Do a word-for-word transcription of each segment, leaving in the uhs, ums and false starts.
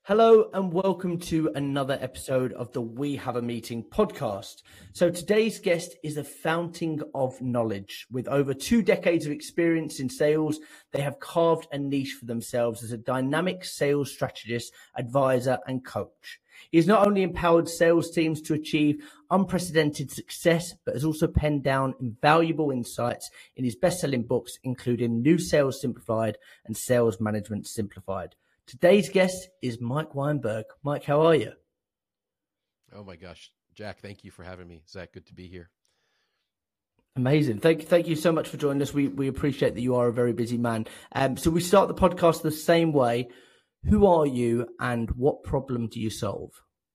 Hello and welcome to another episode of the We Have a Meeting podcast. So today's guest is a fountain of knowledge. With over two decades of experience in sales, they have carved a niche for themselves as a dynamic sales strategist, advisor, and coach. He has not only empowered sales teams to achieve unprecedented success, but has also penned down invaluable insights in his best-selling books, including New Sales Simplified and Sales Management Simplified. Today's guest is Mike Weinberg. Mike, how are you? Oh my gosh, Jack, thank you for having me. Zach, good to be here. Amazing. Thank, thank you so much for joining us. We, we appreciate that you are a very busy man. Um, so we start the podcast the same way. Who are you and what problem do you solve?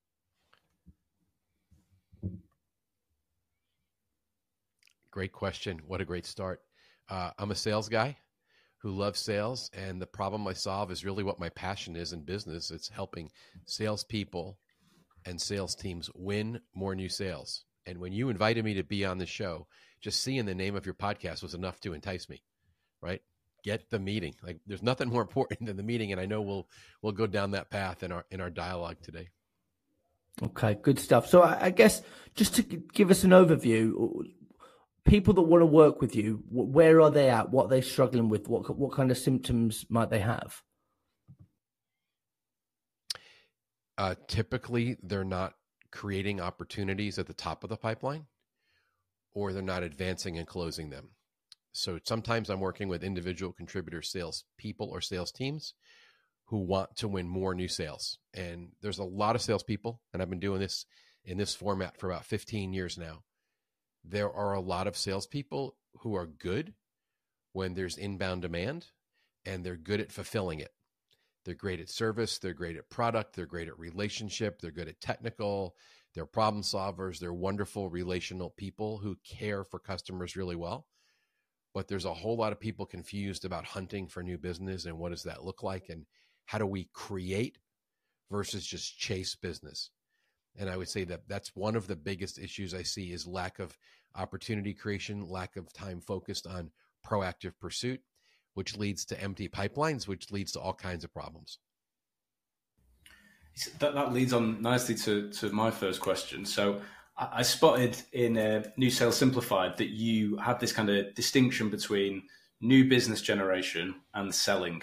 Great question. What a great start. Uh, I'm a sales guy who loves sales, and the problem I solve is really what my passion is in business. It's helping salespeople and sales teams win more new sales. And when you invited me to be on the show, just seeing the name of your podcast was enough to entice me, right? Get the meeting. Like, there's nothing more important than the meeting, and I know we'll we'll go down that path in our in our dialogue today. Okay, good stuff. So I, I guess just to give us an overview, people that want to work with you, where are they at? What are they struggling with? What what kind of symptoms might they have? Uh, typically, they're not creating opportunities at the top of the pipeline, or they're not advancing and closing them. So sometimes I'm working with individual contributor sales people or sales teams who want to win more new sales. And there's a lot of salespeople, and I've been doing this in this format for about fifteen years now. There are a lot of salespeople who are good when there's inbound demand, and they're good at fulfilling it. They're great at service. They're great at product. They're great at relationship. They're good at technical. They're problem solvers. They're wonderful relational people who care for customers really well. But there's a whole lot of people confused about hunting for new business and what does that look like and how do we create versus just chase business. And I would say that that's one of the biggest issues I see is lack of opportunity creation, lack of time focused on proactive pursuit, which leads to empty pipelines, which leads to all kinds of problems. That, that leads on nicely to, to my first question. So I, I spotted in uh, New Sales Simplified that you have this kind of distinction between new business generation and selling.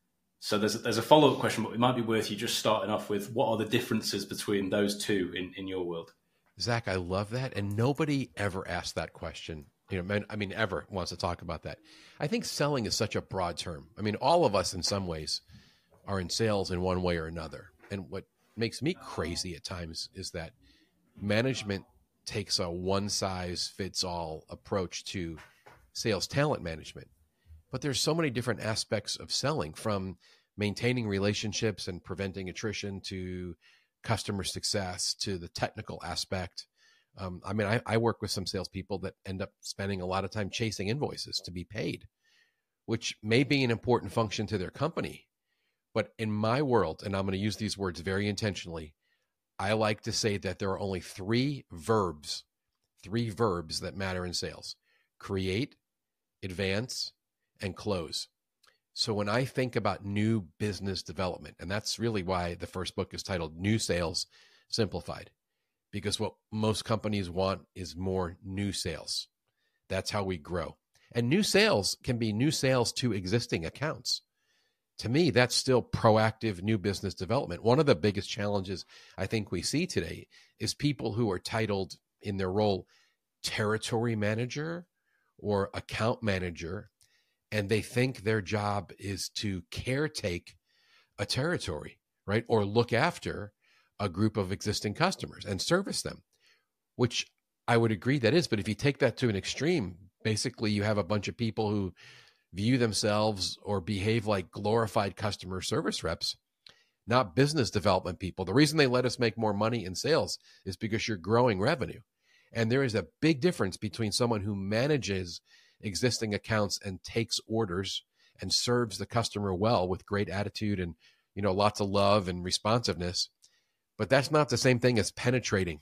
So there's a, there's a follow-up question, but it might be worth you just starting off with what are the differences between those two in, in your world? Zach, I love that. And nobody ever asked that question. You know, I mean, ever wants to talk about that. I think selling is such a broad term. I mean, all of us in some ways are in sales in one way or another. And what makes me crazy at times is that management takes a one-size-fits-all approach to sales talent management. But there's so many different aspects of selling, from maintaining relationships and preventing attrition to customer success to the technical aspect. Um, I mean, I, I work with some salespeople that end up spending a lot of time chasing invoices to be paid, which may be an important function to their company. But in my world, and I'm going to use these words very intentionally, I like to say that there are only three verbs, three verbs that matter in sales: create, advance, and close. So when I think about new business development, and that's really why the first book is titled New Sales Simplified, because what most companies want is more new sales. That's how we grow. And new sales can be new sales to existing accounts. To me, that's still proactive new business development. One of the biggest challenges I think we see today is people who are titled in their role territory manager or account manager, and they think their job is to caretake a territory, right? Or look after a group of existing customers and service them, which I would agree that is. But if you take that to an extreme, basically you have a bunch of people who view themselves or behave like glorified customer service reps, not business development people. The reason they let us make more money in sales is because you're growing revenue. And there is a big difference between someone who manages existing accounts and takes orders and serves the customer well with great attitude and, you know, lots of love and responsiveness. But that's not the same thing as penetrating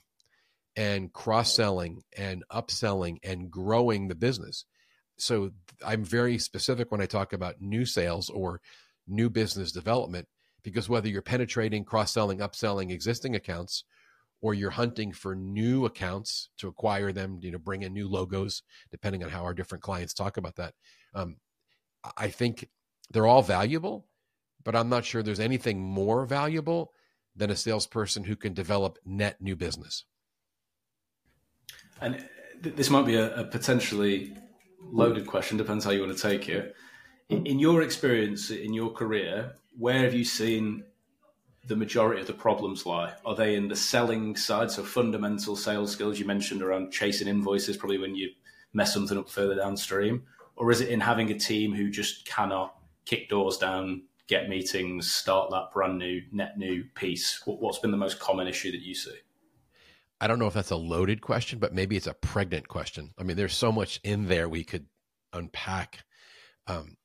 and cross-selling and upselling and growing the business. So I'm very specific when I talk about new sales or new business development, because whether you're penetrating, cross-selling, upselling existing accounts, or you're hunting for new accounts to acquire them, you know, bring in new logos, depending on how our different clients talk about that. Um, I think they're all valuable, but I'm not sure there's anything more valuable than a salesperson who can develop net new business. And th- this might be a, a potentially loaded question, depends how you want to take it. In, in your experience, in your career, where have you seen the majority of the problems lie? Are they in the selling side, so fundamental sales skills you mentioned around chasing invoices, probably when you mess something up further downstream? Or is it in having a team who just cannot kick doors down, get meetings, start that brand new, net new piece? What's been the most common issue that you see? I don't know if that's a loaded question, but maybe it's a pregnant question. I mean, there's so much in there we could unpack. Um,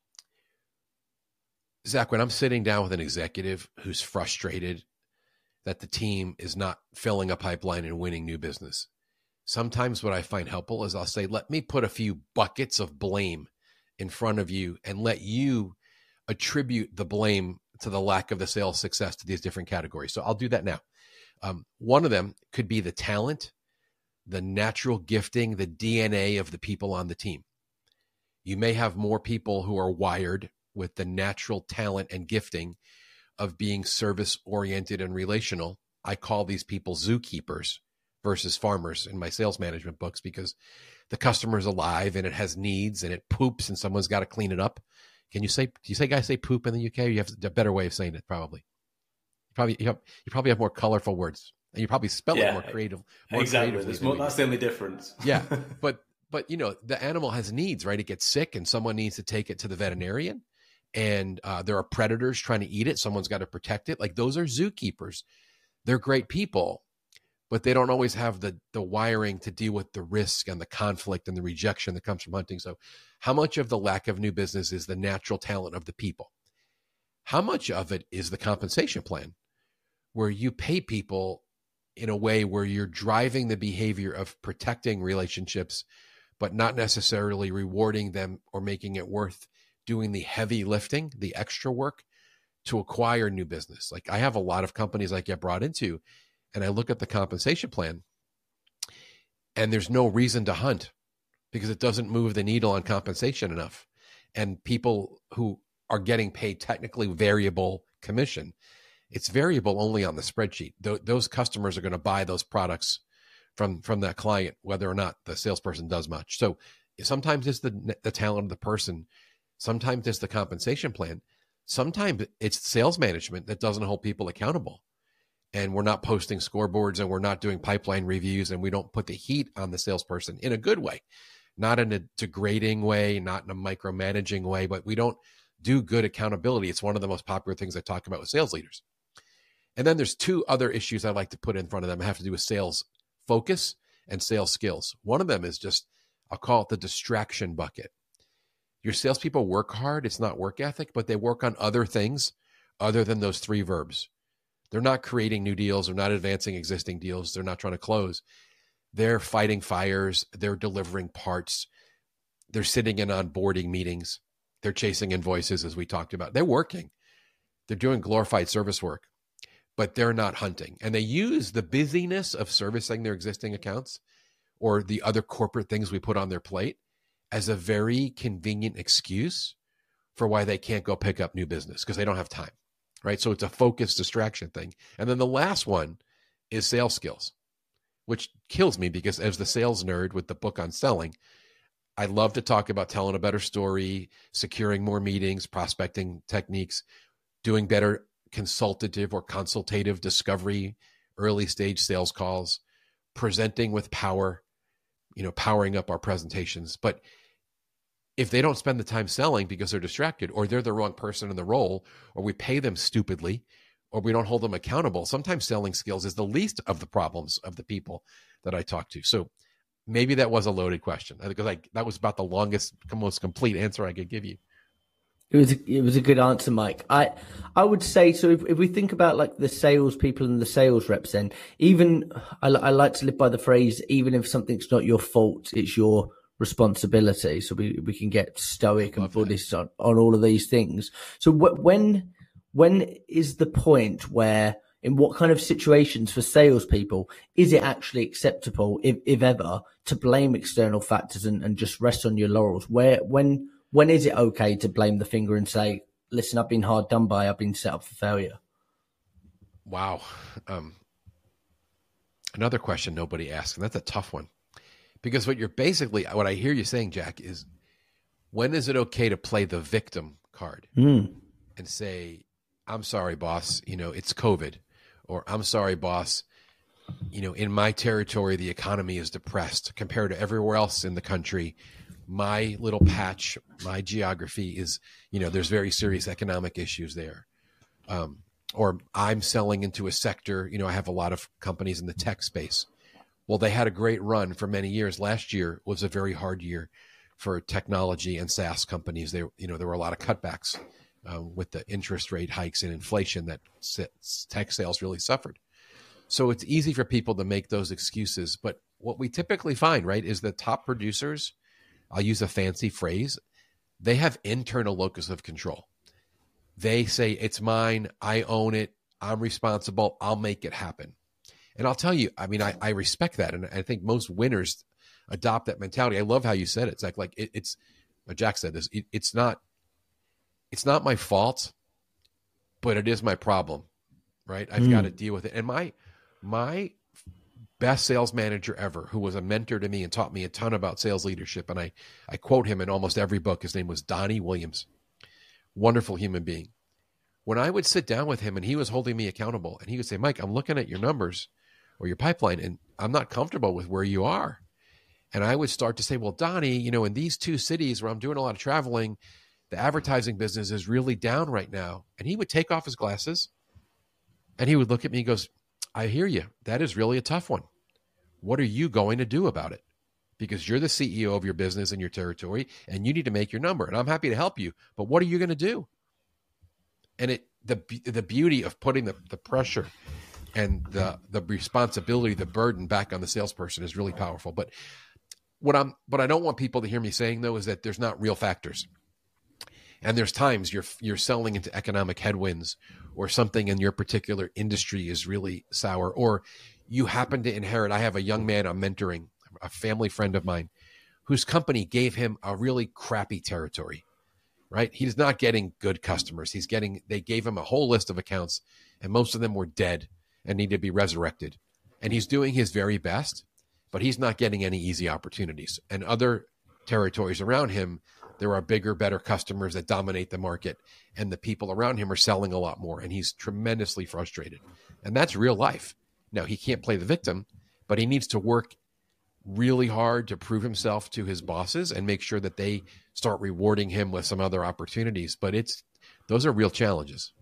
Zach, when I'm sitting down with an executive who's frustrated that the team is not filling a pipeline and winning new business, sometimes what I find helpful is I'll say, let me put a few buckets of blame in front of you and let you attribute the blame to the lack of the sales success to these different categories. So I'll do that now. Um, one of them could be the talent, the natural gifting, the D N A of the people on the team. You may have more people who are wired with the natural talent and gifting of being service-oriented and relational. I call these people zookeepers versus farmers in my sales management books, because the customer's alive and it has needs and it poops and someone's got to clean it up. Can you say, do you say guys say poop in the U K? Or you have a better way of saying it, probably. You probably, you, have, you probably have more colorful words, and you probably spell yeah, it more creative. More exactly. More, that's the only difference. Yeah. But, but, you know, the animal has needs, right? It gets sick and someone needs to take it to the veterinarian. And uh, there are predators trying to eat it. Someone's got to protect it. Like, those are zookeepers. They're great people, but they don't always have the the wiring to deal with the risk and the conflict and the rejection that comes from hunting. So how much of the lack of new business is the natural talent of the people? How much of it is the compensation plan, where you pay people in a way where you're driving the behavior of protecting relationships, but not necessarily rewarding them or making it worth doing the heavy lifting, the extra work to acquire new business? Like, I have a lot of companies I get brought into, and I look at the compensation plan, and there's no reason to hunt because it doesn't move the needle on compensation enough. And people who are getting paid technically variable commission, it's variable only on the spreadsheet. Th- those customers are going to buy those products from, from that client, whether or not the salesperson does much. So sometimes it's the, the talent of the person. Sometimes it's the compensation plan. Sometimes it's sales management that doesn't hold people accountable. And we're not posting scoreboards, and we're not doing pipeline reviews, and we don't put the heat on the salesperson in a good way, not in a degrading way, not in a micromanaging way, but we don't do good accountability. It's one of the most popular things I talk about with sales leaders. And then there's two other issues I like to put in front of them. I have to do with sales focus and sales skills. One of them is just, I'll call it the distraction bucket. Your salespeople work hard. It's not work ethic, but they work on other things other than those three verbs. They're not creating new deals. They're not advancing existing deals. They're not trying to close. They're fighting fires. They're delivering parts. They're sitting in onboarding meetings. They're chasing invoices, as we talked about. They're working. They're doing glorified service work, but they're not hunting. And they use the busyness of servicing their existing accounts or the other corporate things we put on their plate as a very convenient excuse for why they can't go pick up new business, because they don't have time, right? So it's a focused distraction thing. And then the last one is sales skills, which kills me, because as the sales nerd with the book on selling, I love to talk about telling a better story, securing more meetings, prospecting techniques, doing better consultative or consultative discovery, early stage sales calls, presenting with power, you know, powering up our presentations. But if they don't spend the time selling because they're distracted, or they're the wrong person in the role, or we pay them stupidly, or we don't hold them accountable, sometimes selling skills is the least of the problems of the people that I talk to. So maybe that was a loaded question, because like that was about the longest, most complete answer I could give you. It was a, it was a good answer, Mike. I I would say, so if, if we think about like the sales people and the sales reps, then even I, I like to live by the phrase, even if something's not your fault, it's your responsibility. So we, we can get stoic and Buddhist on, on all of these things. So wh- when when is the point where, in what kind of situations for salespeople, is it actually acceptable, if, if ever, to blame external factors and, and just rest on your laurels? Where, when, when is it okay to blame the finger and say, listen, I've been hard done by, I've been set up for failure? Wow. Um, another question nobody asks, and that's a tough one. Because what you're basically, what I hear you saying, Jack, is when is it okay to play the victim card mm. and say, I'm sorry, boss, you know, it's COVID, or I'm sorry, boss, you know, in my territory, the economy is depressed compared to everywhere else in the country. My little patch, my geography is, you know, there's very serious economic issues there. Um, or I'm selling into a sector, you know, I have a lot of companies in the tech space. Well, they had a great run for many years. Last year was a very hard year for technology and SaaS companies. There, you know, there were a lot of cutbacks um, with the interest rate hikes and inflation that tech sales really suffered. So it's easy for people to make those excuses. But what we typically find, right, is the top producers, I'll use a fancy phrase, they have internal locus of control. They say, it's mine, I own it, I'm responsible, I'll make it happen. And I'll tell you, I mean, I, I respect that. And I think most winners adopt that mentality. I love how you said it. It's like, like it, it's, Jack said this, it, it's not, it's not my fault, but it is my problem, right? I've mm. got to deal with it. And my, my best sales manager ever, who was a mentor to me and taught me a ton about sales leadership, and I, I quote him in almost every book. His name was Donnie Williams. Wonderful human being. When I would sit down with him and he was holding me accountable, and he would say, Mike, I'm looking at your numbers or your pipeline, and I'm not comfortable with where you are. And I would start to say, well, Donnie, you know, in these two cities where I'm doing a lot of traveling, the advertising business is really down right now. And he would take off his glasses and he would look at me and goes, I hear you. That is really a tough one. What are you going to do about it? Because you're the C E O of your business and your territory, and you need to make your number. And I'm happy to help you, but what are you going to do? And it the the beauty of putting the, the pressure and the the responsibility, the burden back on the salesperson is really powerful. But what I'm what I don't want people to hear me saying, though, is that there's not real factors. And there's times you're you're selling into economic headwinds, or something in your particular industry is really sour, or you happen to inherit. I have a young man I'm mentoring, a family friend of mine, whose company gave him a really crappy territory, right? He's not getting good customers. He's getting, they gave him a whole list of accounts, and most of them were dead and need to be resurrected. And he's doing his very best, but he's not getting any easy opportunities. And other territories around him, there are bigger, better customers that dominate the market, and the people around him are selling a lot more, and he's tremendously frustrated. And that's real life. Now, he can't play the victim, but he needs to work really hard to prove himself to his bosses and make sure that they start rewarding him with some other opportunities. But it's, those are real challenges.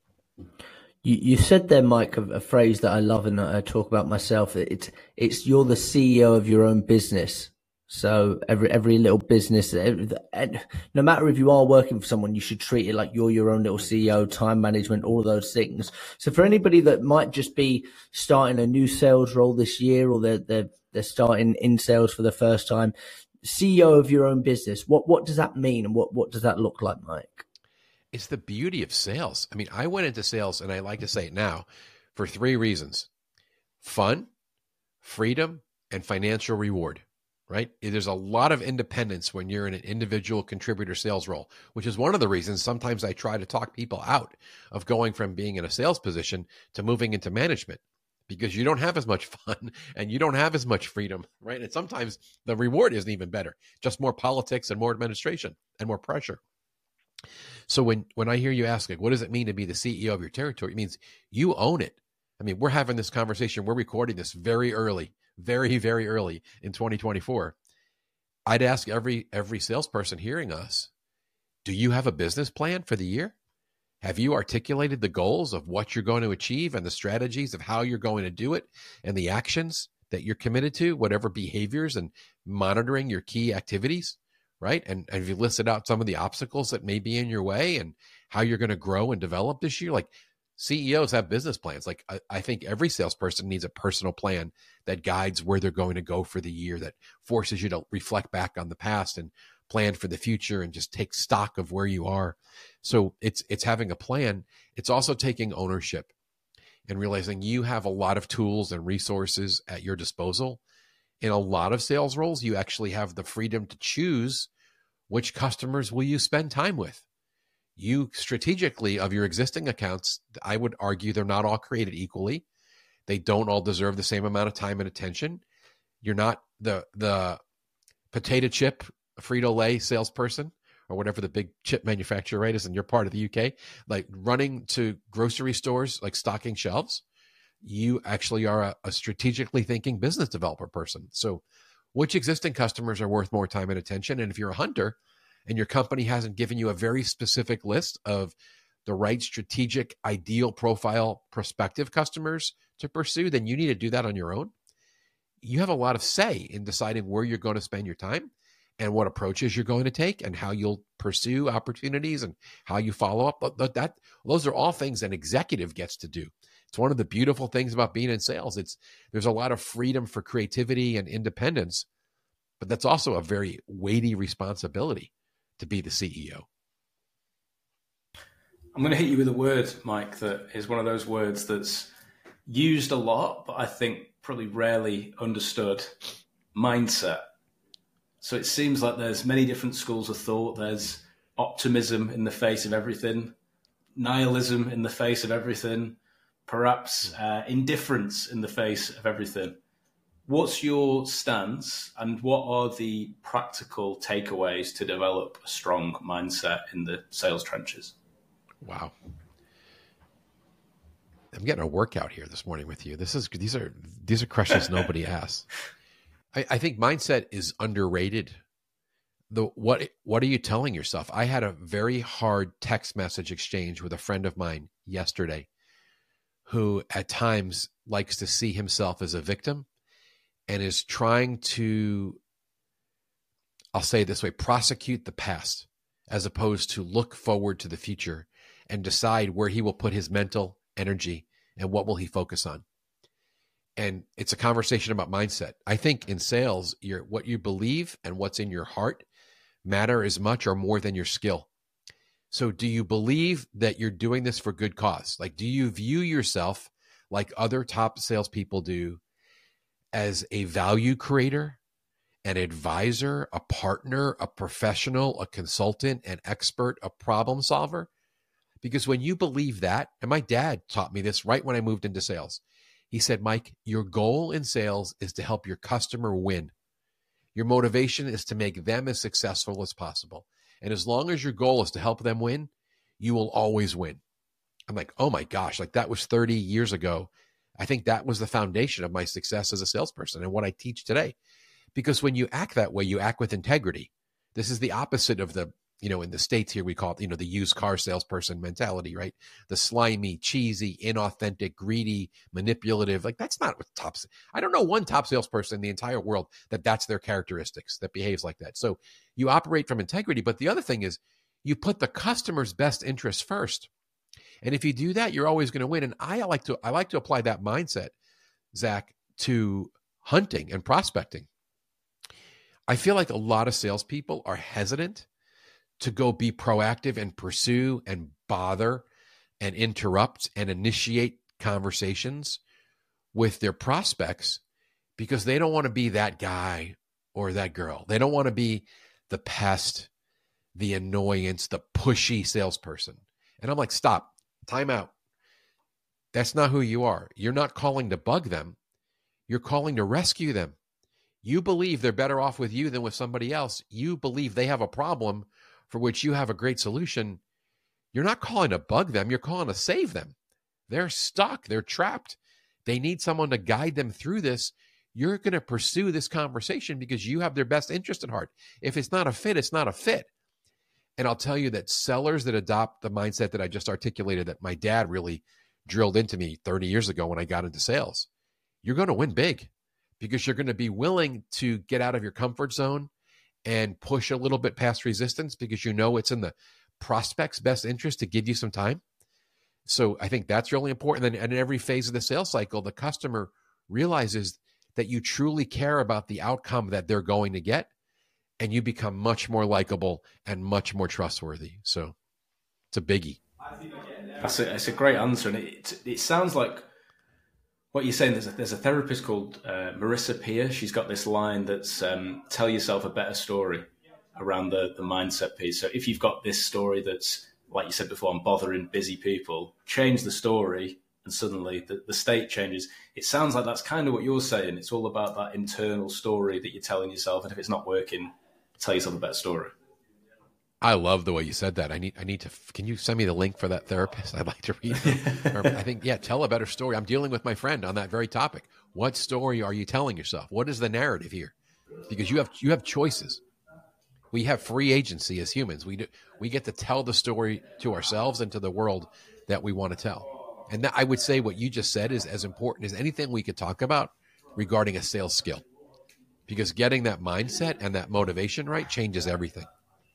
You, you said there, Mike, a, a phrase that I love and I talk about myself. It's, it's you're the C E O of your own business. So every every little business, every, no matter if you are working for someone, you should treat it like you're your own little C E O, time management, all of those things. So for anybody that might just be starting a new sales role this year, or they're they're, they're starting in sales for the first time, C E O of your own business, what what does that mean, and what what does that look like, Mike? It's the beauty of sales. I mean, I went into sales, and I like to say it now, for three reasons: fun, freedom, and financial reward. Right? There's a lot of independence when you're in an individual contributor sales role, which is one of the reasons sometimes I try to talk people out of going from being in a sales position to moving into management, because you don't have as much fun and you don't have as much freedom, right? And sometimes the reward isn't even better, just more politics and more administration and more pressure. So when, when I hear you ask, like, what does it mean to be the C E O of your territory? It means you own it. I mean, we're having this conversation. We're recording this very early. very, very early in twenty twenty-four. I'd ask every every salesperson hearing us, do you have a business plan for the year? Have you articulated the goals of what you're going to achieve and the strategies of how you're going to do it and the actions that you're committed to, whatever behaviors, and monitoring your key activities, right? And, and have you listed out some of the obstacles that may be in your way and how you're going to grow and develop this year? Like, C E Os have business plans. Like, I, I think every salesperson needs a personal plan that guides where they're going to go for the year, that forces you to reflect back on the past and plan for the future and just take stock of where you are. So it's it's having a plan. It's also taking ownership and realizing you have a lot of tools and resources at your disposal. In a lot of sales roles, you actually have the freedom to choose which customers will you spend time with. You strategically, of your existing accounts, I would argue they're not all created equally. They don't all deserve the same amount of time and attention. You're not the the potato chip Frito-Lay salesperson or whatever the big chip manufacturer, right, is in your part of the U K, like running to grocery stores, like stocking shelves. You actually are a, a strategically thinking business developer person. So which existing customers are worth more time and attention? And if you're a hunter and your company hasn't given you a very specific list of the right strategic, ideal profile, prospective customers to pursue, then you need to do that on your own. You have a lot of say in deciding where you're going to spend your time and what approaches you're going to take and how you'll pursue opportunities and how you follow up. That, that those are all things an executive gets to do. It's one of the beautiful things about being in sales. It's there's a lot of freedom for creativity and independence, but that's also a very weighty responsibility to be the C E O. I'm going to hit you with a word, Mike, that is one of those words that's used a lot, but I think probably rarely understood: mindset. So it seems like there's many different schools of thought. There's optimism in the face of everything, nihilism in the face of everything, perhaps uh, indifference in the face of everything. What's your stance, and what are the practical takeaways to develop a strong mindset in the sales trenches? Wow. I'm getting a workout here this morning with you. This is these are these are questions nobody asks. I, I think mindset is underrated. The what what are you telling yourself? I had a very hard text message exchange with a friend of mine yesterday who at times likes to see himself as a victim and is trying to, I'll say it this way, prosecute the past as opposed to look forward to the future and decide where he will put his mental energy and what will he focus on. And it's a conversation about mindset. I think in sales, your what you believe and what's in your heart matter as much or more than your skill. So do you believe that you're doing this for good cause? Like, do you view yourself like other top salespeople do as a value creator, an advisor, a partner, a professional, a consultant, an expert, a problem solver? Because when you believe that, and my dad taught me this right when I moved into sales, he said, Mike, your goal in sales is to help your customer win. Your motivation is to make them as successful as possible. And as long as your goal is to help them win, you will always win. I'm like, oh my gosh, like that was thirty years ago. I think that was the foundation of my success as a salesperson and what I teach today. Because when you act that way, you act with integrity. This is the opposite of the, you know, in the States here, we call it, you know, the used car salesperson mentality, right? The slimy, cheesy, inauthentic, greedy, manipulative. Like that's not what top, I don't know one top salesperson in the entire world that that's their characteristics, that behaves like that. So you operate from integrity. But the other thing is you put the customer's best interests first. And if you do that, you're always going to win. And I like to, I like to apply that mindset, Zach, to hunting and prospecting. I feel like a lot of salespeople are hesitant to go be proactive and pursue and bother and interrupt and initiate conversations with their prospects because they don't want to be that guy or that girl. They don't want to be the pest, the annoyance, the pushy salesperson. And I'm like, stop, time out. That's not who you are. You're not calling to bug them. You're calling to rescue them. You believe they're better off with you than with somebody else. You believe they have a problem for which you have a great solution. You're not calling to bug them. You're calling to save them. They're stuck. They're trapped. They need someone to guide them through this. You're going to pursue this conversation because you have their best interest at heart. If it's not a fit, it's not a fit. And I'll tell you that sellers that adopt the mindset that I just articulated, that my dad really drilled into me thirty years ago when I got into sales, you're going to win big because you're going to be willing to get out of your comfort zone and push a little bit past resistance because you know it's in the prospect's best interest to give you some time. So I think that's really important. And in every phase of the sales cycle, the customer realizes that you truly care about the outcome that they're going to get and you become much more likable and much more trustworthy. So it's a biggie. That's a, that's a great answer. And it, it sounds like what you're saying. There's a, there's a therapist called uh, Marissa Peer. She's got this line that's um, tell yourself a better story around the, the mindset piece. So if you've got this story that's, like you said before, I'm bothering busy people, change the story and suddenly the, the state changes. It sounds like that's kind of what you're saying. It's all about that internal story that you're telling yourself. And if it's not working, tell yourself a better story. I love the way you said that. I need, I need to, can you send me the link for that therapist? I'd like to read it. Or I think, yeah, tell a better story. I'm dealing with my friend on that very topic. What story are you telling yourself? What is the narrative here? Because you have, you have choices. We have free agency as humans. We do, we get to tell the story to ourselves and to the world that we want to tell. And that, I would say what you just said is as important as anything we could talk about regarding a sales skill, because getting that mindset and that motivation right changes everything.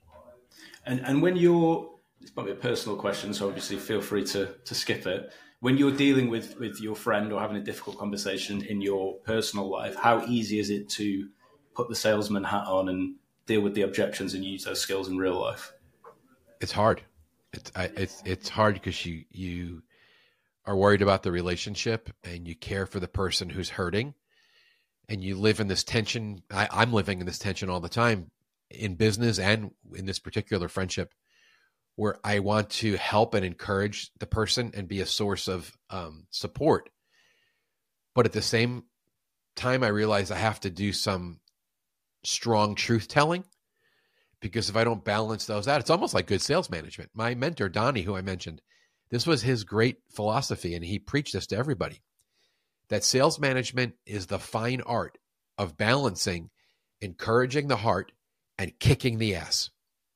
And and when you're, it's probably a personal question, so obviously feel free to to skip it. When you're dealing with, with your friend or having a difficult conversation in your personal life, how easy is it to put the salesman hat on and deal with the objections and use those skills in real life? It's hard. It's I, it's it's hard because you you are worried about the relationship and you care for the person who's hurting, and you live in this tension. I, I'm living in this tension all the time in business and in this particular friendship, where I want to help and encourage the person and be a source of um, support. But at the same time, I realize I have to do some strong truth telling, because if I don't balance those out, it's almost like good sales management. My mentor, Donnie, who I mentioned, this was his great philosophy, and he preached this to everybody, that sales management is the fine art of balancing, encouraging the heart and kicking the ass.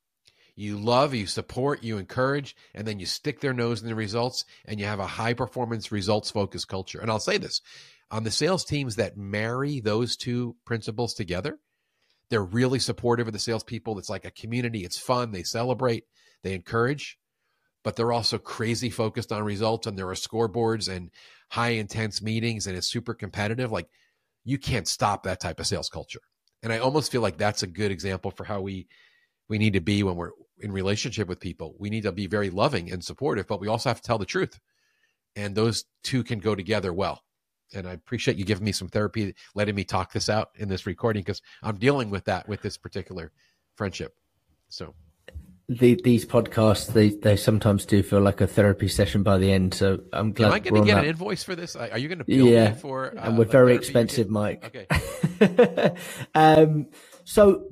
You love, you support, you encourage, and then you stick their nose in the results, and you have a high-performance, results-focused culture. And I'll say this, on the sales teams that marry those two principles together, they're really supportive of the salespeople. It's like a community. It's fun. They celebrate. They encourage. But they're also crazy focused on results, and there are scoreboards and high-intense meetings, and it's super competitive. Like, you can't stop that type of sales culture. And I almost feel like that's a good example for how we we need to be when we're in relationship with people. We need to be very loving and supportive, but we also have to tell the truth. And those two can go together well. And I appreciate you giving me some therapy, letting me talk this out in this recording, because I'm dealing with that with this particular friendship. So the, these podcasts, they, they sometimes do feel like a therapy session by the end. So I'm glad. Am I going to get that. an invoice for this? Are you going to bill yeah. me for? Uh, and we're very expensive, Mike. Okay. um, so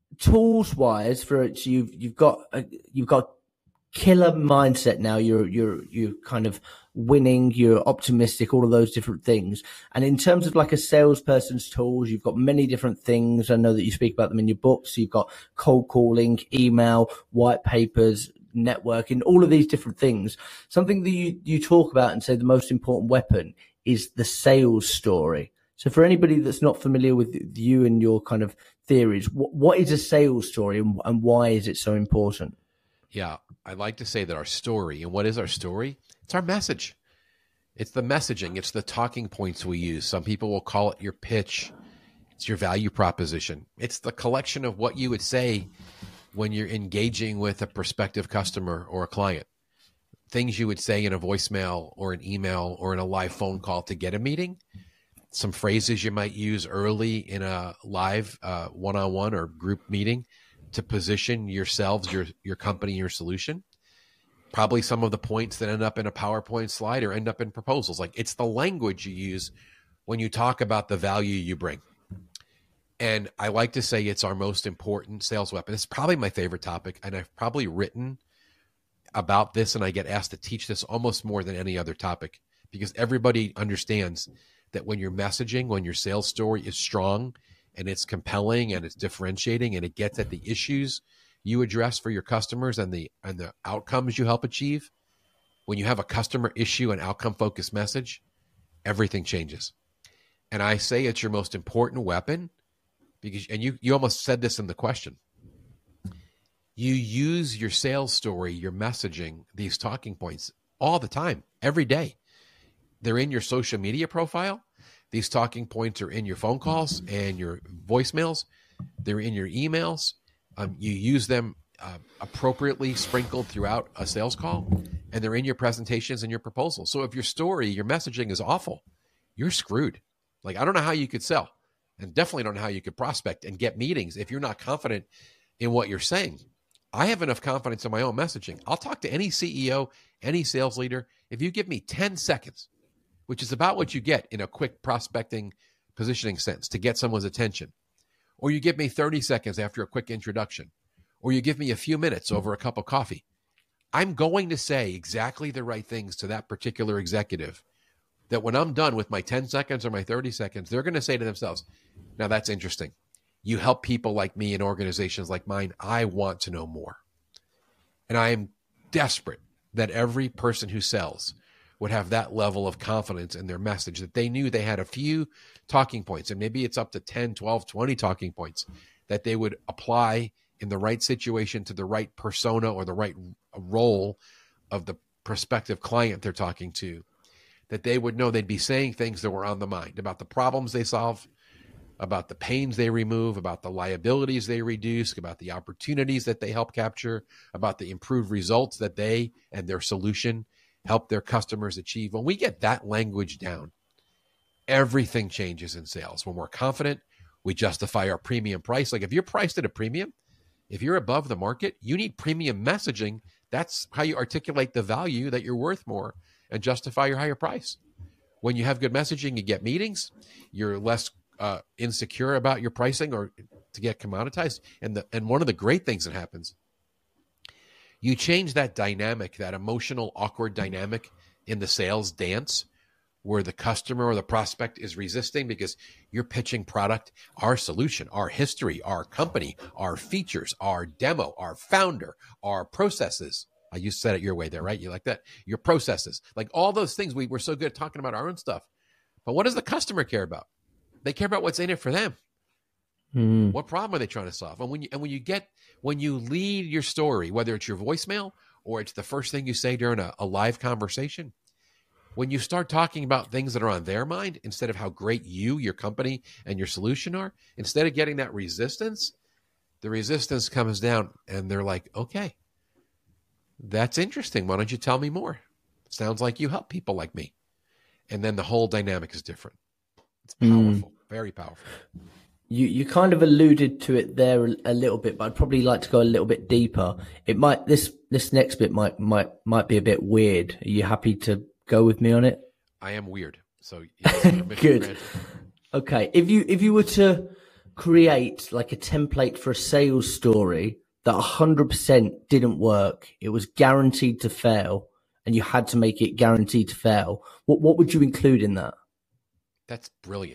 tools wise, for it, you've you've got a, you've got killer mindset now. You're you're you're kind of winning. You're optimistic. All of those different things. And in terms of like a salesperson's tools, you've got many different things. I know that you speak about them in your books. You've got cold calling, email, white papers, networking, all of these different things. Something that you you talk about and say the most important weapon is the sales story. So for anybody that's not familiar with you and your kind of theories, what, what is a sales story, and, and why is it so important? Yeah, I like to say that our story, and what is our story? It's our message. It's the messaging. It's the talking points we use. Some people will call it your pitch. It's your value proposition. It's the collection of what you would say when you're engaging with a prospective customer or a client. Things you would say in a voicemail or an email or in a live phone call to get a meeting. Some phrases you might use early in a live uh, one-on-one or group meeting to position yourselves, your your company, your solution. Probably some of the points that end up in a PowerPoint slide or end up in proposals. Like, it's the language you use when you talk about the value you bring. And I like to say it's our most important sales weapon. It's probably my favorite topic, and I've probably written about this, and I get asked to teach this almost more than any other topic, because everybody understands that when your messaging, when your sales story is strong and it's compelling and it's differentiating and it gets at the issues you address for your customers and the and the outcomes you help achieve, when you have a customer issue and outcome focused message, everything changes. And I say it's your most important weapon because, and you you almost said this in the question, you use your sales story, your messaging, these talking points all the time, every day. They're in your social media profile. These talking points are in your phone calls and your voicemails. They're in your emails. Um, you use them uh, appropriately sprinkled throughout a sales call, and they're in your presentations and your proposals. So if your story, your messaging is awful, you're screwed. Like, I don't know how you could sell, and definitely don't know how you could prospect and get meetings if you're not confident in what you're saying. I have enough confidence in my own messaging. I'll talk to any C E O, any sales leader. If you give me ten seconds, which is about what you get in a quick prospecting positioning sense to get someone's attention, or you give me thirty seconds after a quick introduction, or you give me a few minutes over a cup of coffee, I'm going to say exactly the right things to that particular executive that when I'm done with my ten seconds or my thirty seconds, they're going to say to themselves, now that's interesting. You help people like me in organizations like mine. I want to know more. And I am desperate that every person who sells would have that level of confidence in their message, that they knew they had a few talking points, and maybe it's up to ten, twelve, twenty talking points that they would apply in the right situation to the right persona or the right role of the prospective client they're talking to, that they would know they'd be saying things that were on the mind about the problems they solve, about the pains they remove, about the liabilities they reduce, about the opportunities that they help capture, about the improved results that they and their solution help their customers achieve. When we get that language down, everything changes in sales. When we're confident, we justify our premium price. Like if you're priced at a premium, if you're above the market, you need premium messaging. That's how you articulate the value that you're worth more and justify your higher price. When you have good messaging, you get meetings. You're less uh, insecure about your pricing or to get commoditized. And the, and one of the great things that happens, you change that dynamic, that emotional, awkward dynamic in the sales dance where the customer or the prospect is resisting because you're pitching product, our solution, our history, our company, our features, our demo, our founder, our processes. I you said it your way there, right? You like that? Your processes, like all those things. We were so good at talking about our own stuff. But what does the customer care about? They care about what's in it for them. Mm. What problem are they trying to solve? And when you, and when you get, when you lead your story, whether it's your voicemail or it's the first thing you say during a, a live conversation, when you start talking about things that are on their mind, instead of how great you, your company, and your solution are, instead of getting that resistance, the resistance comes down and they're like, okay, that's interesting. Why don't you tell me more? Sounds like you help people like me. And then the whole dynamic is different. It's powerful, mm. very powerful. You you kind of alluded to it there a, a little bit, but I'd probably like to go a little bit deeper. It might this this next bit might might might be a bit weird. Are you happy to go with me on it? I am weird, so yes, good. Granted. Okay, if you if you were to create like a template for a sales story that one hundred percent didn't work, it was guaranteed to fail, and you had to make it guaranteed to fail, what what would you include in that? That's brilliant.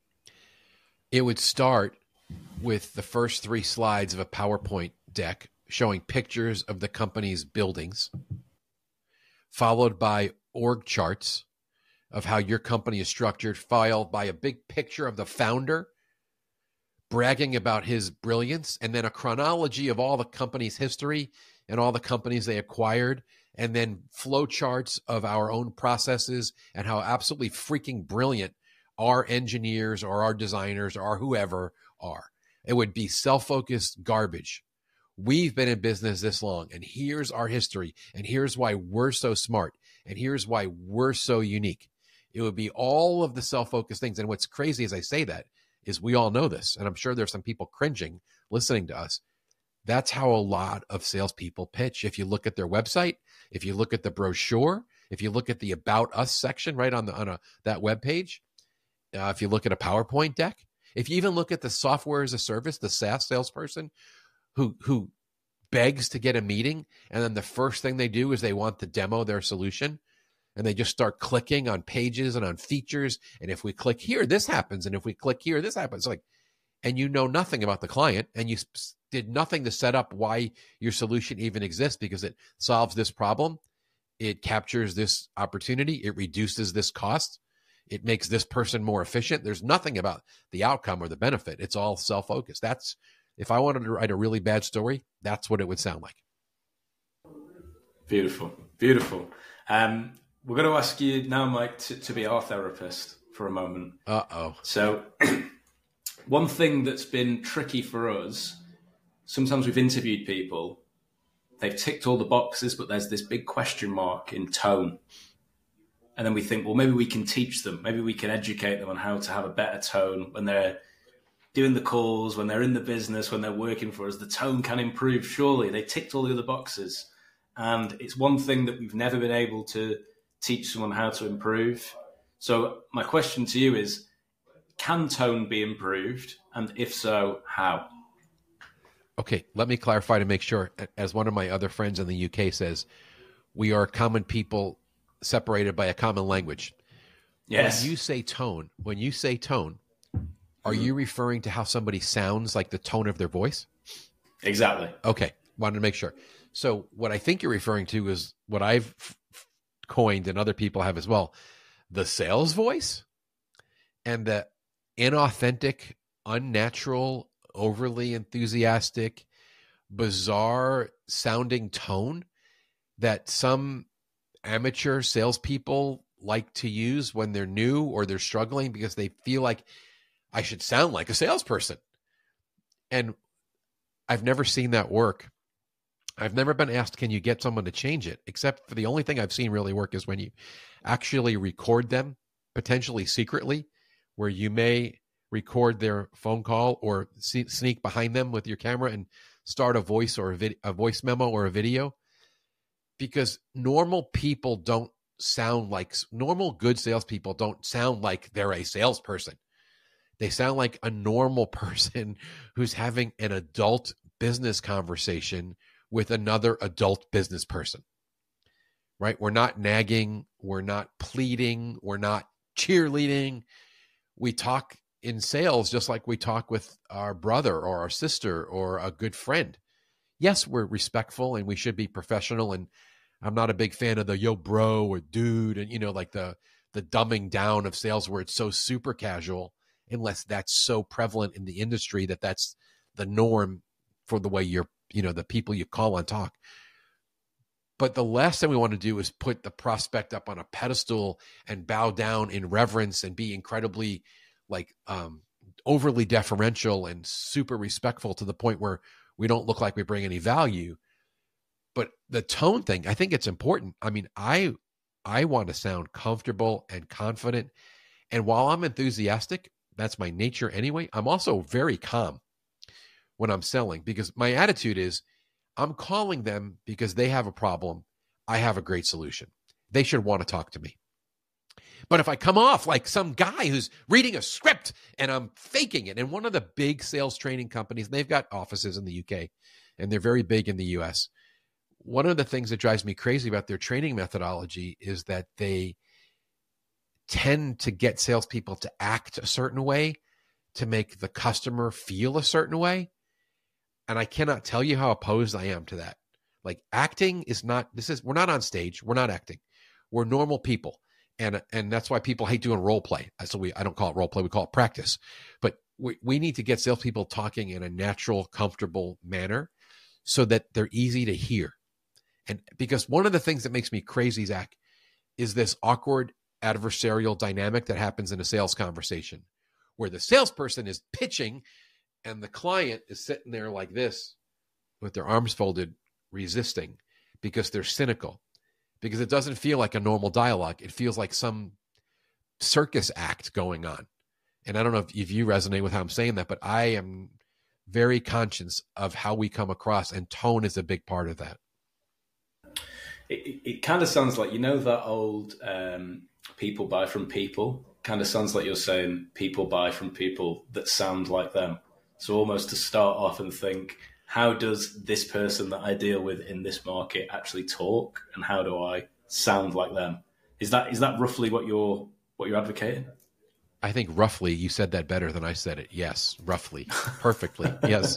It would start with the first three slides of a PowerPoint deck showing pictures of the company's buildings, followed by org charts of how your company is structured, followed by a big picture of the founder bragging about his brilliance, and then a chronology of all the company's history and all the companies they acquired, and then flow charts of our own processes and how absolutely freaking brilliant our engineers or our designers or whoever are. It would be self-focused garbage. We've been in business this long, and here's our history, and here's why we're so smart, and here's why we're so unique. It would be all of the self-focused things. And what's crazy as I say that is we all know this, and I'm sure there's some people cringing listening to us. That's how a lot of salespeople pitch. If you look at their website, if you look at the brochure, if you look at the About Us section right on the on a, that webpage, uh, if you look at a PowerPoint deck, if you even look at the software as a service, the SaaS salesperson who who begs to get a meeting, and then the first thing they do is they want to demo their solution, and they just start clicking on pages and on features. And if we click here, this happens. And if we click here, this happens. Like, and you know nothing about the client, and you did nothing to set up why your solution even exists, because it solves this problem. It captures this opportunity. It reduces this cost. It makes this person more efficient. There's nothing about the outcome or the benefit. It's all self-focused. That's, if I wanted to write a really bad story, that's what it would sound like. Beautiful. Beautiful. Um, we're going to ask you now, Mike, to, to be our therapist for a moment. Uh-oh. So one thing that's been tricky for us, sometimes we've interviewed people, they've ticked all the boxes, but there's this big question mark in tone. And then we think, well, maybe we can teach them. Maybe we can educate them on how to have a better tone when they're doing the calls, when they're in the business, when they're working for us. The tone can improve, surely. They ticked all the other boxes. And it's one thing that we've never been able to teach someone how to improve. So my question to you is, can tone be improved? And if so, how? Okay, let me clarify to make sure. As one of my other friends in the U K says, we are common people separated by a common language. Yes. When you say tone, when you say tone, are you referring to how somebody sounds, like the tone of their voice? Exactly. Okay, wanted to make sure. So what I think you're referring to is what I've f- coined and other people have as well, the sales voice and the inauthentic, unnatural, overly enthusiastic, bizarre sounding tone that some amateur salespeople like to use when they're new or they're struggling because they feel like I should sound like a salesperson. And I've never seen that work. I've never been asked, can you get someone to change it? Except for the only thing I've seen really work is when you actually record them, potentially secretly, where you may record their phone call or sneak behind them with your camera and start a voice or a, vid- a voice memo or a video. Because normal people don't sound like, normal good salespeople don't sound like they're a salesperson. They sound like a normal person who's having an adult business conversation with another adult business person, right? We're not nagging. We're not pleading. We're not cheerleading. We talk in sales just like we talk with our brother or our sister or a good friend. Yes, we're respectful and we should be professional. And I'm not a big fan of the yo bro or dude and, you know, like the, the dumbing down of sales where it's so super casual, unless that's so prevalent in the industry that that's the norm for the way you're, you know, the people you call on talk. But the last thing we want to do is put the prospect up on a pedestal and bow down in reverence and be incredibly like um, overly deferential and super respectful to the point where we don't look like we bring any value. But the tone thing, I think it's important. I mean, I I want to sound comfortable and confident. And while I'm enthusiastic, that's my nature anyway, I'm also very calm when I'm selling because my attitude is I'm calling them because they have a problem. I have a great solution. They should want to talk to me. But if I come off like some guy who's reading a script and I'm faking it, and one of the big sales training companies, they've got offices in the U K and they're very big in the U S. One of the things that drives me crazy about their training methodology is that they tend to get salespeople to act a certain way to make the customer feel a certain way. And I cannot tell you how opposed I am to that. Like acting is not, this is, we're not on stage. We're not acting. We're normal people. And, and that's why people hate doing role play. So we, I don't call it role play. We call it practice, but we, we need to get salespeople talking in a natural, comfortable manner so that they're easy to hear. And because one of the things that makes me crazy, Zach, is this awkward adversarial dynamic that happens in a sales conversation where the salesperson is pitching and the client is sitting there like this with their arms folded, resisting because they're cynical, because it doesn't feel like a normal dialogue. It feels like some circus act going on. And I don't know if, if you resonate with how I'm saying that, but I am very conscious of how we come across, and tone is a big part of that. It, it, it kind of sounds like, you know, that old um, people buy from people, kind of sounds like you're saying people buy from people that sound like them. So almost to start off and think, how does this person that I deal with in this market actually talk, and how do I sound like them? Is that is that roughly what you're what you're advocating? I think roughly you said that better than I said it. Yes, roughly, perfectly. Yes.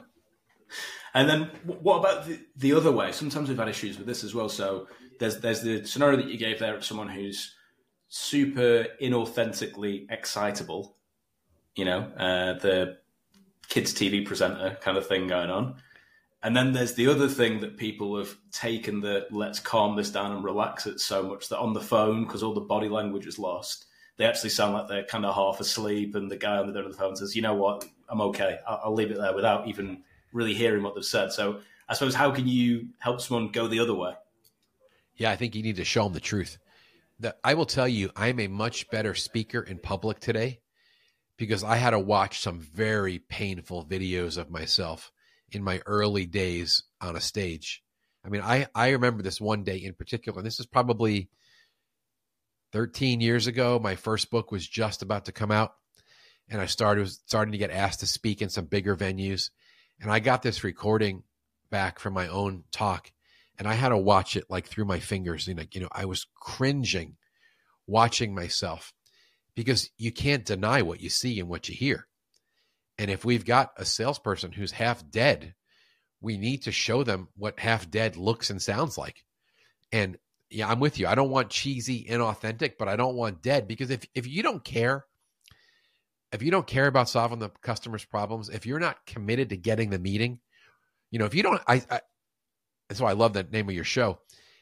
And then what about the, the other way? Sometimes we've had issues with this as well. So there's there's the scenario that you gave there of someone who's super inauthentically excitable, you know, uh, the kids T V presenter kind of thing going on. And then there's the other thing that people have taken the let's calm this down and relax it so much that on the phone, because all the body language is lost, they actually sound like they're kind of half asleep, and the guy on the other end of the phone says, you know what, I'm okay. I'll, I'll leave it there without even really hearing what they've said. So I suppose, how can you help someone go the other way? Yeah, I think you need to show them the truth. The, I will tell you, I'm a much better speaker in public today because I had to watch some very painful videos of myself in my early days on a stage. I mean, I, I remember this one day in particular, and this is probably thirteen years ago. My first book was just about to come out, and I started was starting to get asked to speak in some bigger venues. And I got this recording back from my own talk, and I had to watch it like through my fingers. You know, you know, I was cringing watching myself because you can't deny what you see and what you hear. And if we've got a salesperson who's half dead, we need to show them what half dead looks and sounds like. And yeah, I'm with you. I don't want cheesy, inauthentic, but I don't want dead, because if, if you don't care, if you don't care about solving the customer's problems, if you're not committed to getting the meeting, you know, if you don't, I, I that's why I love the name of your show.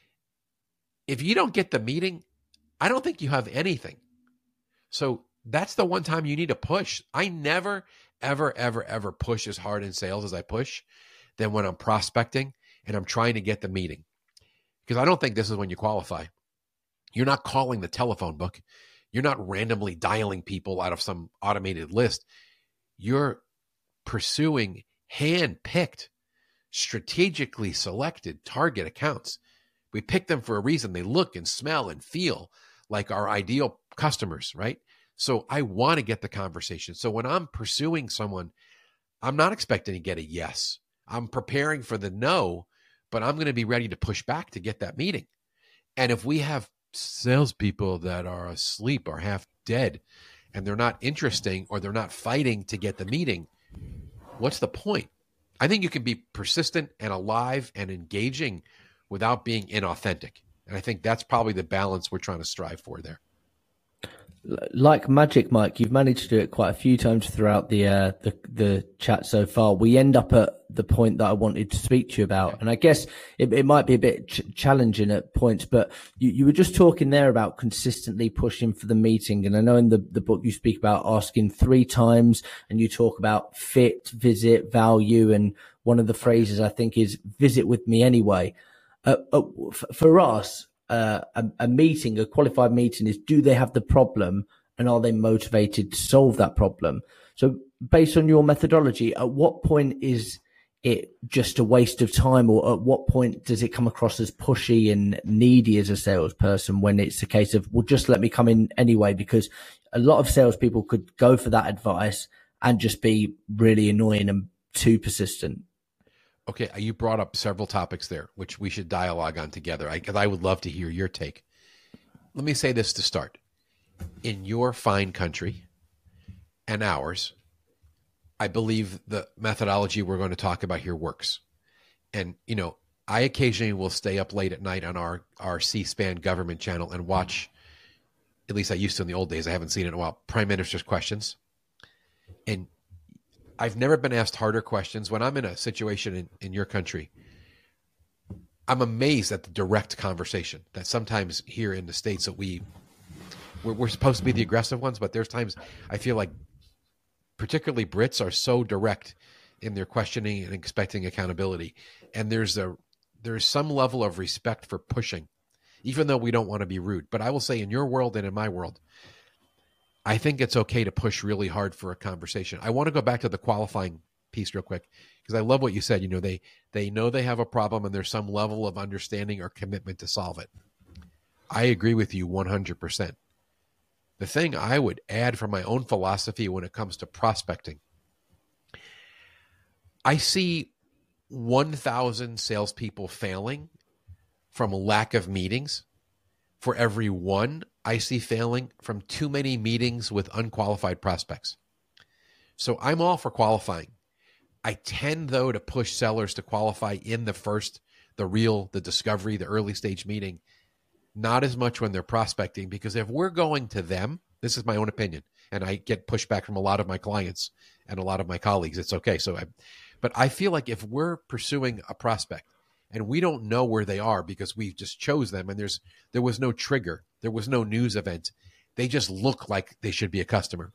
If you don't get the meeting, I don't think you have anything. So that's the one time you need to push. I never, ever, ever, ever push as hard in sales as I push than when I'm prospecting and I'm trying to get the meeting. Because I don't think this is when you qualify. You're not calling the telephone book. You're not randomly dialing people out of some automated list. You're pursuing hand-picked, strategically selected target accounts. We pick them for a reason. They look and smell and feel like our ideal customers, right? So I want to get the conversation. So when I'm pursuing someone, I'm not expecting to get a yes. I'm preparing for the no, but I'm going to be ready to push back to get that meeting. And if we have salespeople that are asleep or half dead and they're not interesting or they're not fighting to get the meeting, what's the point? I think you can be persistent and alive and engaging without being inauthentic. And I think that's probably the balance we're trying to strive for there. Like magic, Mike, you've managed to do it quite a few times throughout the uh, the the chat so far. We end up at the point that I wanted to speak to you about, and I guess it, it might be a bit ch- challenging at points. But you, you were just talking there about consistently pushing for the meeting, and I know in the the book you speak about asking three times, and you talk about fit, visit, value, and one of the phrases I think is "visit with me anyway." Uh, uh, f- for us. Uh, a, a meeting, a qualified meeting is, do they have the problem and are they motivated to solve that problem? So based on your methodology, at what point is it just a waste of time, or at what point does it come across as pushy and needy as a salesperson when it's a case of, well, just let me come in anyway? Because a lot of salespeople could go for that advice and just be really annoying and too persistent. Okay, you brought up several topics there, which we should dialogue on together, because I, I would love to hear your take. Let me say this to start. In your fine country and ours, I believe the methodology we're going to talk about here works. And, you know, I occasionally will stay up late at night on our, our C-SPAN government channel and watch, at least I used to in the old days, I haven't seen it in a while, Prime Minister's Questions. And I've never been asked harder questions. When I'm in a situation in, in your country, I'm amazed at the direct conversation that sometimes here in the States that we, we're, we're supposed to be the aggressive ones, but there's times I feel like particularly Brits are so direct in their questioning and expecting accountability. And there's a there's some level of respect for pushing, even though we don't want to be rude. But I will say in your world and in my world, I think it's okay to push really hard for a conversation. I want to go back to the qualifying piece real quick, because I love what you said. You know, they they know they have a problem and there's some level of understanding or commitment to solve it. I agree with you one hundred percent. The thing I would add from my own philosophy when it comes to prospecting, I see one thousand salespeople failing from a lack of meetings. For every one I see failing from too many meetings with unqualified prospects. So I'm all for qualifying. I tend, though, to push sellers to qualify in the first, the real, the discovery, the early stage meeting, not as much when they're prospecting, because if we're going to them, this is my own opinion, and I get pushback from a lot of my clients and a lot of my colleagues. It's okay. So, I, but I feel like if we're pursuing a prospect and we don't know where they are because we just chose them and there's there was no trigger, there was no news event, They just look like they should be a customer.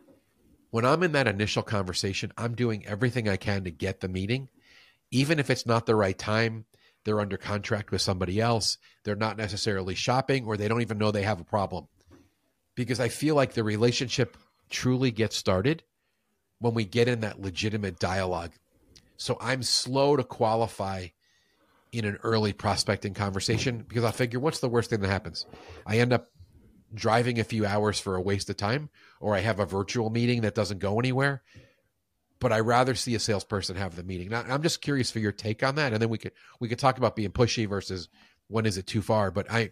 When I'm in that initial conversation, I'm doing everything I can to get the meeting, even if it's not the right time. They're under contract with somebody else. They're not necessarily shopping, or they don't even know they have a problem. Because I feel like the relationship truly gets started when we get in that legitimate dialogue. So I'm slow to qualify in an early prospecting conversation because I figure, what's the worst thing that happens? I end up driving a few hours for a waste of time, or I have a virtual meeting that doesn't go anywhere. But I rather see a salesperson have the meeting. Now, I'm just curious for your take on that, and then we could we could talk about being pushy versus when is it too far. But I,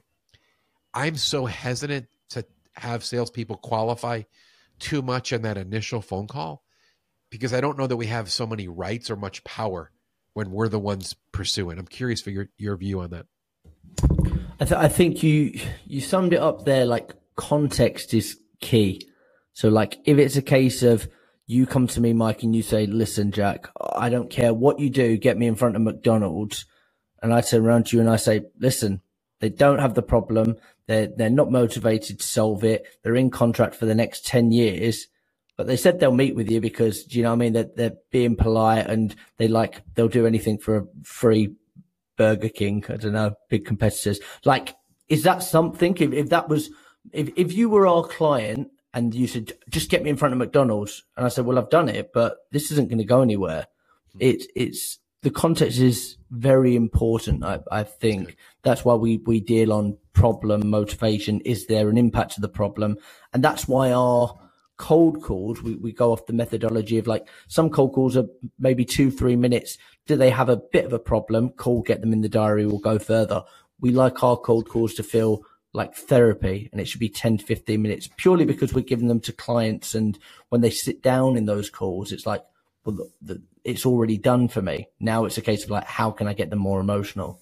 I'm so hesitant to have salespeople qualify too much in that initial phone call because I don't know that we have so many rights or much power when we're the ones pursuing. I'm curious for your, your view on that. I, th- I think you you summed it up there. Like, context is key. So, like, if it's a case of you come to me, Mike, and you say, listen, Jack, I don't care what you do, get me in front of McDonald's. And I turn around to you and I say, listen, they don't have the problem. They're, they're not motivated to solve it. They're in contract for the next ten years, but they said they'll meet with you because, do you know what I mean? They're, they're being polite and they like, they'll do anything for a free Burger King. I don't know, big competitors. Like, is that something? If, if that was, if, if you were our client, and you said, just get me in front of McDonald's. And I said, well, I've done it, but this isn't going to go anywhere. It, it's, the context is very important. I, I think Good. That's why we, we deal on problem motivation. Is there an impact to the problem? And that's why our cold calls, we, we go off the methodology of, like, some cold calls are maybe two, three minutes. Do they have a bit of a problem? Cool, get them in the diary. We'll go further. We like our cold calls to feel like therapy, and it should be ten to fifteen minutes, purely because we're giving them to clients. And when they sit down in those calls, it's like, well, the, the, it's already done for me. Now it's a case of, like, how can I get them more emotional?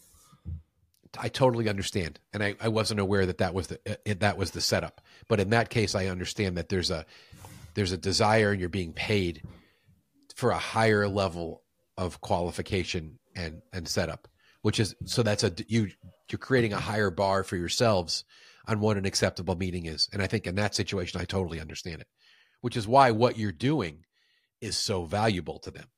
I totally understand. And I, I wasn't aware that that was the, uh, that was the setup, but in that case, I understand that there's a, there's a desire and you're being paid for a higher level of qualification and, and setup, which is, so that's a, you, you're creating a higher bar for yourselves on what an acceptable meeting is. And I think in that situation, I totally understand it, which is why what you're doing is so valuable to them,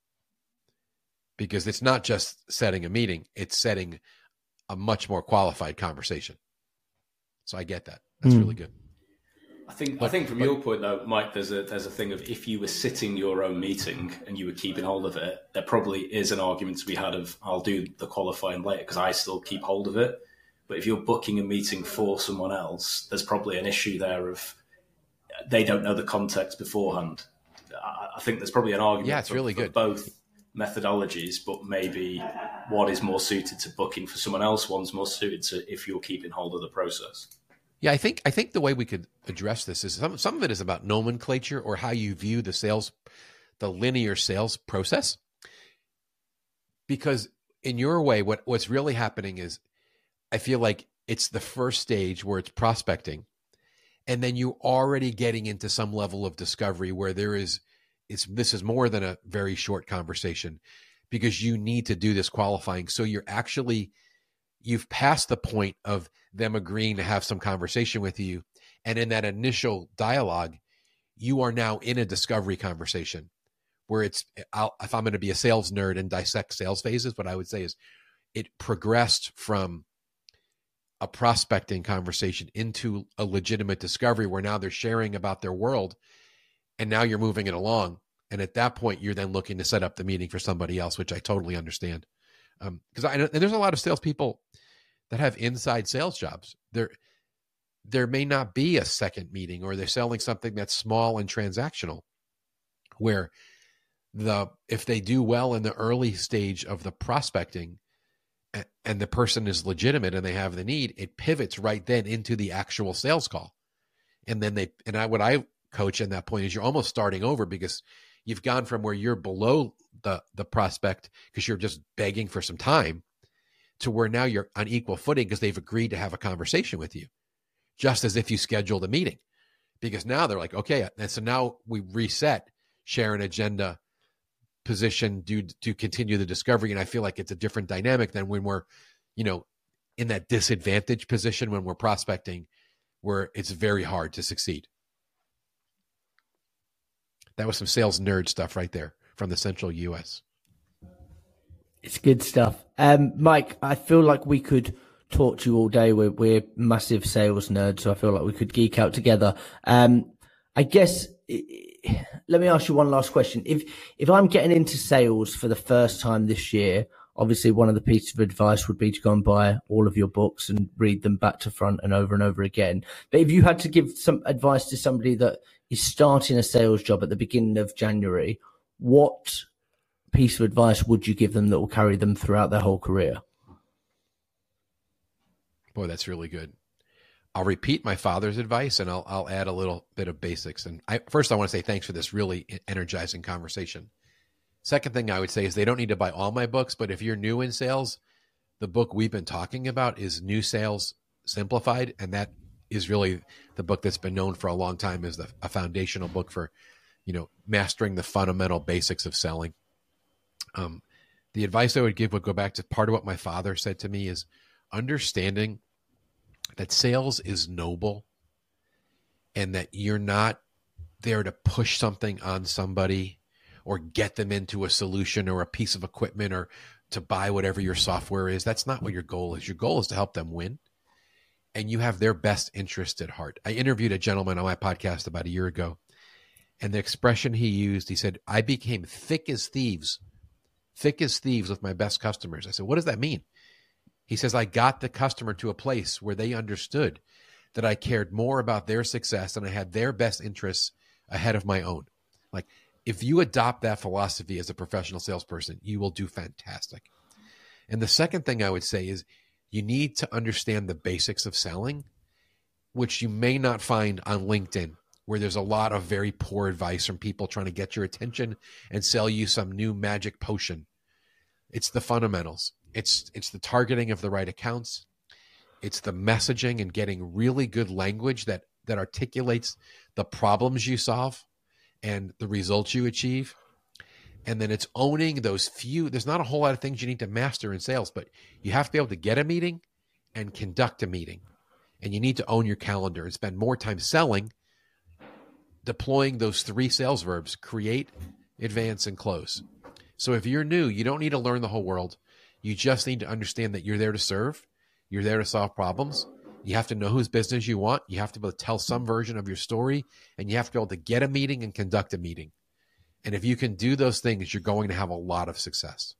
because it's not just setting a meeting, it's setting a much more qualified conversation. So I get that. That's mm. really good. I think but, I think from but, your point though, Mike, there's a there's a thing of, if you were sitting your own meeting and you were keeping hold of it, there probably is an argument to be had of, I'll do the qualifying later because I still keep hold of it. But if you're booking a meeting for someone else, there's probably an issue there of they don't know the context beforehand. I, I think there's probably an argument yeah, it's for, really for good. both methodologies, but maybe one is more suited to booking for someone else, one's more suited to if you're keeping hold of the process. Yeah, I think I think the way we could address this is some some of it is about nomenclature or how you view the sales, the linear sales process. Because in your way, what, what's really happening is, I feel like it's the first stage where it's prospecting, and then you're already getting into some level of discovery where there is, it's this is more than a very short conversation, because you need to do this qualifying. So you're actually, you've passed the point of them agreeing to have some conversation with you. And in that initial dialogue, you are now in a discovery conversation where it's, I'll, if I'm going to be a sales nerd and dissect sales phases, what I would say is it progressed from a prospecting conversation into a legitimate discovery where now they're sharing about their world, and now you're moving it along. And at that point, you're then looking to set up the meeting for somebody else, which I totally understand. Um, because I and there's a lot of salespeople that have inside sales jobs. There, there may not be a second meeting, or they're selling something that's small and transactional, where the if they do well in the early stage of the prospecting, and the person is legitimate and they have the need, it pivots right then into the actual sales call. And then they, and I, what I coach in that point is you're almost starting over, because you've gone from where you're below the, the prospect because you're just begging for some time, to where now you're on equal footing because they've agreed to have a conversation with you, just as if you scheduled a meeting, because now they're like, okay. And so now we reset, share an agenda, position to, to continue the discovery. And I feel like it's a different dynamic than when we're, you know, in that disadvantaged position when we're prospecting, where it's very hard to succeed. That was some sales nerd stuff right there from the central U S. It's good stuff. Um, Mike, I feel like we could talk to you all day. We're, we're massive sales nerds, so I feel like we could geek out together. Um, I guess, let me ask you one last question. If, if I'm getting into sales for the first time this year, obviously one of the pieces of advice would be to go and buy all of your books and read them back to front and over and over again. But if you had to give some advice to somebody that is starting a sales job at the beginning of January, what piece of advice would you give them that will carry them throughout their whole career? Boy, that's really good. I'll repeat my father's advice, and I'll I'll add a little bit of basics. And I, first, I want to say thanks for this really energizing conversation. Second thing I would say is they don't need to buy all my books, but if you're new in sales, the book we've been talking about is New Sales Simplified, and that is really the book that's been known for a long time as the, a foundational book for, you know, mastering the fundamental basics of selling. Um, the advice I would give would go back to part of what my father said to me is understanding that sales is noble and that you're not there to push something on somebody or get them into a solution or a piece of equipment or to buy whatever your software is. That's not what your goal is. Your goal is to help them win, and you have their best interest at heart. I interviewed a gentleman on my podcast about a year ago, and the expression he used, he said, I became thick as thieves, thick as thieves with my best customers. I said, what does that mean? He says, I got the customer to a place where they understood that I cared more about their success and I had their best interests ahead of my own. Like, if you adopt that philosophy as a professional salesperson, you will do fantastic. And the second thing I would say is you need to understand the basics of selling, which you may not find on LinkedIn, where there's a lot of very poor advice from people trying to get your attention and sell you some new magic potion. It's the fundamentals. It's it's the targeting of the right accounts. It's the messaging and getting really good language that that articulates the problems you solve and the results you achieve. And then it's owning those few. There's not a whole lot of things you need to master in sales, but you have to be able to get a meeting and conduct a meeting. And you need to own your calendar and spend more time selling, deploying those three sales verbs: create, advance, and close. So if you're new, you don't need to learn the whole world. You just need to understand that you're there to serve. You're there to solve problems. You have to know whose business you want. You have to be able to tell some version of your story, and you have to be able to get a meeting and conduct a meeting. And if you can do those things, you're going to have a lot of success.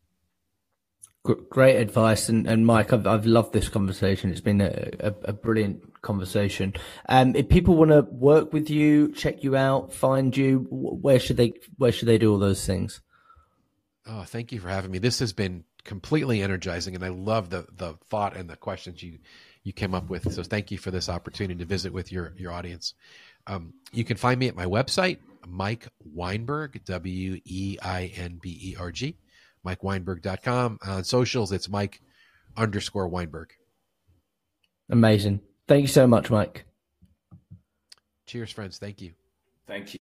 Great advice. And, and Mike, I've, I've loved this conversation. It's been a, a, a brilliant conversation. Um, if people want to work with you, check you out, find you, where should they, where should they do all those things? Oh, thank you for having me. This has been completely energizing, and I love the the thought and the questions you you came up with. So thank you for this opportunity to visit with your your audience. Um, you can find me at my website, Mike Weinberg, W E I N B E R G, Mike Weinberg dot com. On socials, it's Mike underscore Weinberg. Amazing. Thank you so much, Mike. Cheers, friends. Thank you. Thank you.